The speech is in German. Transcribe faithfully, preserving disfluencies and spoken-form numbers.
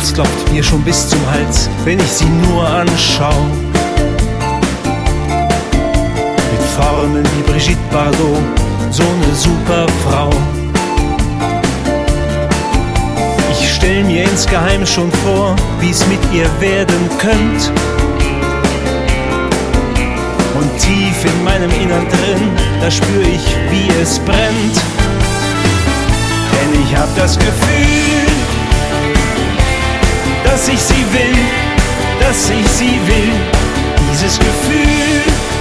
Herz klopft mir schon bis zum Hals, wenn ich sie nur anschau. Mit Formeln wie Brigitte Bardot, so eine super Frau. Ich stell mir insgeheim schon vor, wie's mit ihr werden könnt. Und tief in meinem Innern drin, da spür ich, wie es brennt. Denn ich hab das Gefühl, dass ich sie will, dass ich sie will. Dieses Gefühl